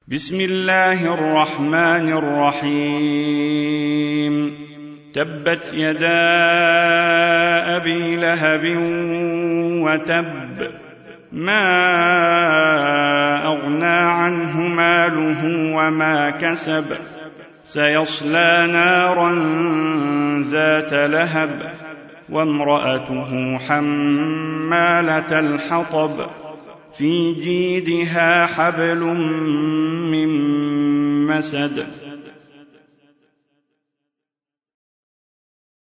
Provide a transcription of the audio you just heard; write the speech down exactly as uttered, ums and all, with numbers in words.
بسم الله الرحمن الرحيم. تبت يدا أبي لهب وتب، ما أغنى عنه ماله وما كسب، سيصلى نارا ذات لهب، وامرأته حمالة الحطب، في جيدها حبل من مسد.